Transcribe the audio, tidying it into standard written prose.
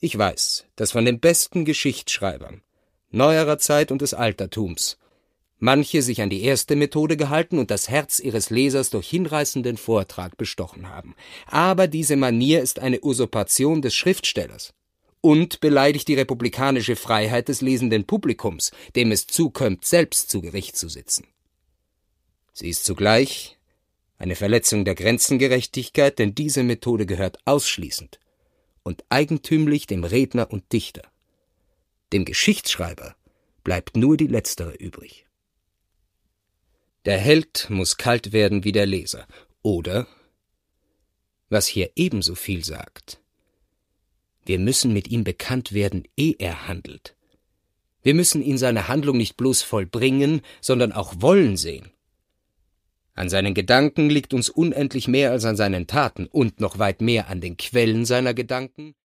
Ich weiß, dass von den besten Geschichtsschreibern neuerer Zeit und des Altertums manche sich an die erste Methode gehalten und das Herz ihres Lesers durch hinreißenden Vortrag bestochen haben. Aber diese Manier ist eine Usurpation des Schriftstellers und beleidigt die republikanische Freiheit des lesenden Publikums, dem es zukömmt, selbst zu Gericht zu sitzen. Sie ist zugleich eine Verletzung der Grenzengerechtigkeit, denn diese Methode gehört ausschließend und eigentümlich dem Redner und Dichter. Dem Geschichtsschreiber bleibt nur die letztere übrig. Der Held muss kalt werden wie der Leser. Oder, was hier ebenso viel sagt, wir müssen mit ihm bekannt werden, ehe er handelt. Wir müssen ihn seine Handlung nicht bloß vollbringen, sondern auch wollen sehen. An seinen Gedanken liegt uns unendlich mehr als an seinen Taten und noch weit mehr an den Quellen seiner Gedanken.